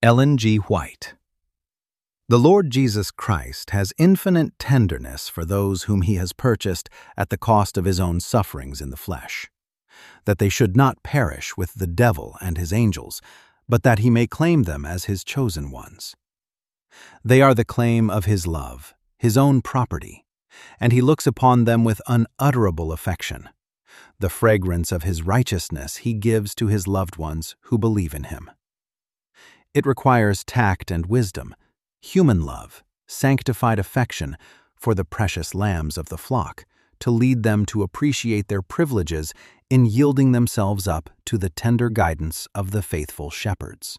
Ellen G. White. The Lord Jesus Christ has infinite tenderness for those whom he has purchased at the cost of his own sufferings in the flesh, that they should not perish with the devil and his angels, but that he may claim them as his chosen ones. They are the claim of his love, his own property, and he looks upon them with unutterable affection. The fragrance of his righteousness he gives to his loved ones who believe in him. It requires tact and wisdom, human love, sanctified affection for the precious lambs of the flock, to lead them to appreciate their privileges in yielding themselves up to the tender guidance of the faithful shepherds.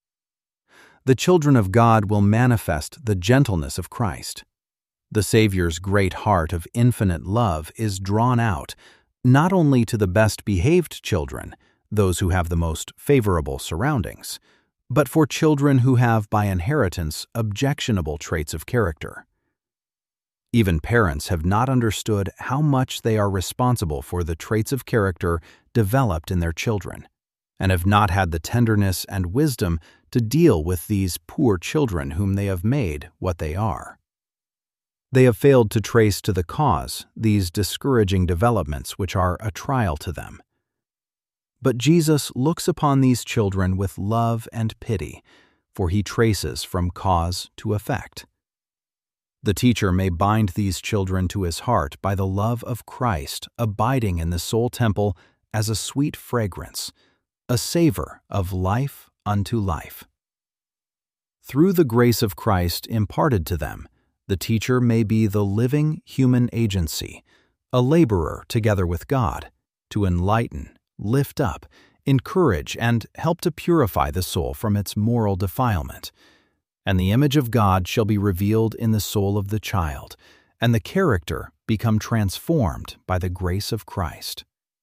The children of God will manifest the gentleness of Christ. The Savior's great heart of infinite love is drawn out not only to the best-behaved children, those who have the most favorable surroundings, but for children who have by inheritance objectionable traits of character. Even parents have not understood how much they are responsible for the traits of character developed in their children, and have not had the tenderness and wisdom to deal with these poor children whom they have made what they are. They have failed to trace to the cause these discouraging developments which are a trial to them. But Jesus looks upon these children with love and pity, for he traces from cause to effect. The teacher may bind these children to his heart by the love of Christ abiding in the soul temple as a sweet fragrance, a savor of life unto life. Through the grace of Christ imparted to them, the teacher may be the living human agency, a laborer together with God, to enlighten, lift up, encourage, and help to purify the soul from its moral defilement. And the image of God shall be revealed in the soul of the child, and the character become transformed by the grace of Christ.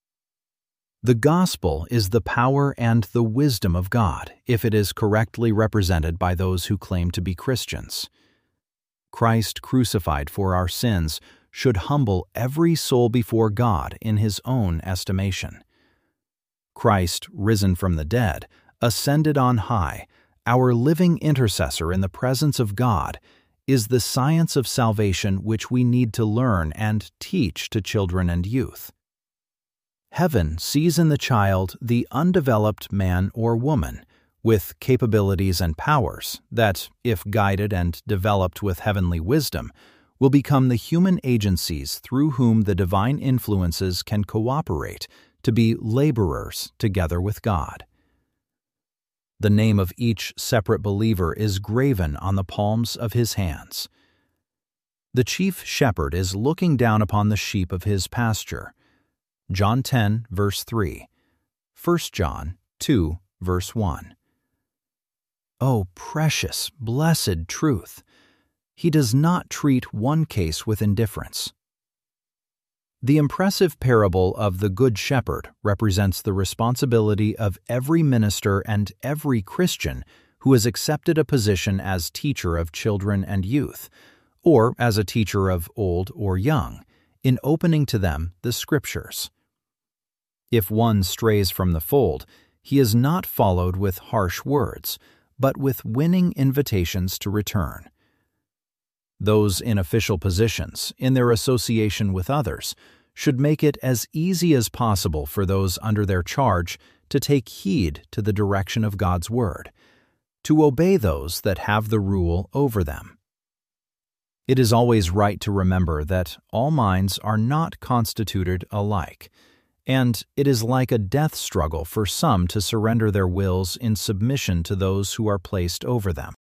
The gospel is the power and the wisdom of God if it is correctly represented by those who claim to be Christians. Christ crucified for our sins should humble every soul before God in his own estimation. Christ, risen from the dead, ascended on high, our living intercessor in the presence of God, is the science of salvation which we need to learn and teach to children and youth. Heaven sees in the child the undeveloped man or woman, with capabilities and powers that, if guided and developed with heavenly wisdom, will become the human agencies through whom the divine influences can cooperate to be laborers together with God. The name of each separate believer is graven on the palms of his hands. The chief shepherd is looking down upon the sheep of his pasture. John 10, verse 3. 1 John 2, verse 1. Oh, precious, blessed truth! He does not treat one case with indifference. The impressive parable of the Good Shepherd represents the responsibility of every minister and every Christian who has accepted a position as teacher of children and youth, or as a teacher of old or young, in opening to them the Scriptures. If one strays from the fold, he is not followed with harsh words, but with winning invitations to return. Those in official positions, in their association with others, should make it as easy as possible for those under their charge to take heed to the direction of God's Word, to obey those that have the rule over them. It is always right to remember that all minds are not constituted alike, and it is like a death struggle for some to surrender their wills in submission to those who are placed over them.